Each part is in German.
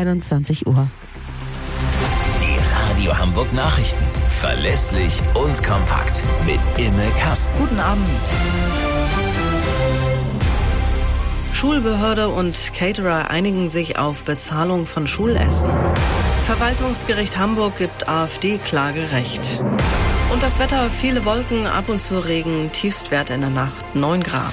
21 Uhr. Die Radio Hamburg Nachrichten. Verlässlich und kompakt. Mit Imme Kasten. Guten Abend. Schulbehörde und Caterer einigen sich auf Bezahlung von Schulessen. Verwaltungsgericht Hamburg gibt AfD-Klage Recht. Und das Wetter, viele Wolken, ab und zu Regen, Tiefstwert in der Nacht 9 Grad.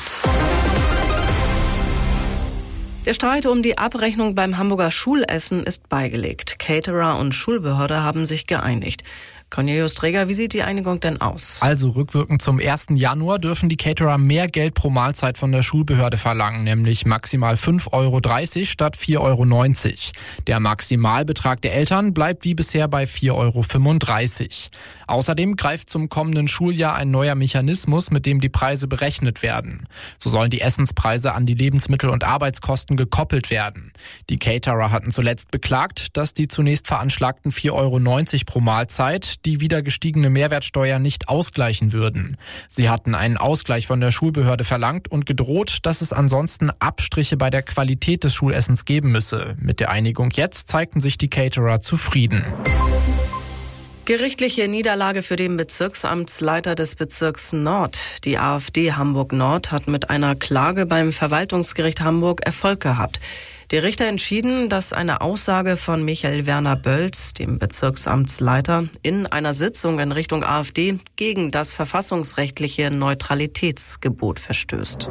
Der Streit um die Abrechnung beim Hamburger Schulessen ist beigelegt. Caterer und Schulbehörde haben sich geeinigt. Cornelius Träger, wie sieht die Einigung denn aus? Also rückwirkend zum 1. Januar dürfen die Caterer mehr Geld pro Mahlzeit von der Schulbehörde verlangen, nämlich maximal 5,30 Euro statt 4,90 Euro. Der Maximalbetrag der Eltern bleibt wie bisher bei 4,35 Euro. Außerdem greift zum kommenden Schuljahr ein neuer Mechanismus, mit dem die Preise berechnet werden. So sollen die Essenspreise an die Lebensmittel- und Arbeitskosten gekoppelt werden. Die Caterer hatten zuletzt beklagt, dass die zunächst veranschlagten 4,90 Euro pro Mahlzeit die wieder gestiegene Mehrwertsteuer nicht ausgleichen würden. Sie hatten einen Ausgleich von der Schulbehörde verlangt und gedroht, dass es ansonsten Abstriche bei der Qualität des Schulessens geben müsse. Mit der Einigung jetzt zeigten sich die Caterer zufrieden. Gerichtliche Niederlage für den Bezirksamtsleiter des Bezirks Nord. Die AfD Hamburg Nord hat mit einer Klage beim Verwaltungsgericht Hamburg Erfolg gehabt. Die Richter entschieden, dass eine Aussage von Michael Werner Bölz, dem Bezirksamtsleiter, in einer Sitzung in Richtung AfD gegen das verfassungsrechtliche Neutralitätsgebot verstößt.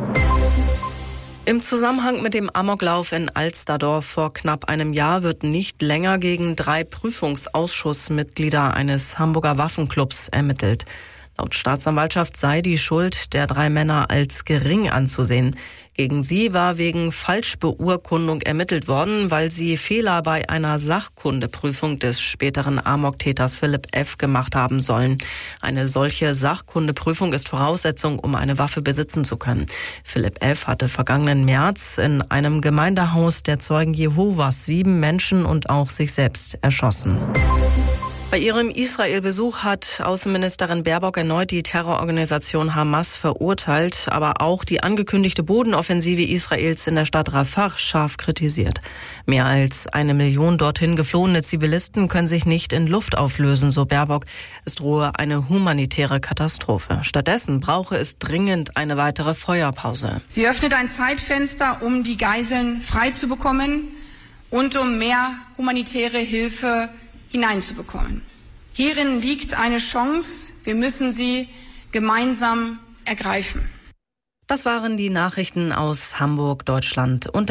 Im Zusammenhang mit dem Amoklauf in Alsterdorf vor knapp einem Jahr wird nicht länger gegen 3 Prüfungsausschussmitglieder eines Hamburger Waffenclubs ermittelt. Laut Staatsanwaltschaft sei die Schuld der 3 Männer als gering anzusehen. Gegen sie war wegen Falschbeurkundung ermittelt worden, weil sie Fehler bei einer Sachkundeprüfung des späteren Amoktäters Philipp F. gemacht haben sollen. Eine solche Sachkundeprüfung ist Voraussetzung, um eine Waffe besitzen zu können. Philipp F. hatte vergangenen März in einem Gemeindehaus der Zeugen Jehovas 7 Menschen und auch sich selbst erschossen. Bei ihrem Israel-Besuch hat Außenministerin Baerbock erneut die Terrororganisation Hamas verurteilt, aber auch die angekündigte Bodenoffensive Israels in der Stadt Rafah scharf kritisiert. Mehr als 1 Million dorthin geflohene Zivilisten können sich nicht in Luft auflösen, so Baerbock. Es drohe eine humanitäre Katastrophe. Stattdessen brauche es dringend eine weitere Feuerpause. Sie öffnet ein Zeitfenster, um die Geiseln freizubekommen und um mehr humanitäre Hilfe hineinzubekommen. Hierin liegt eine Chance. Wir müssen sie gemeinsam ergreifen. Das waren die Nachrichten aus Hamburg, Deutschland und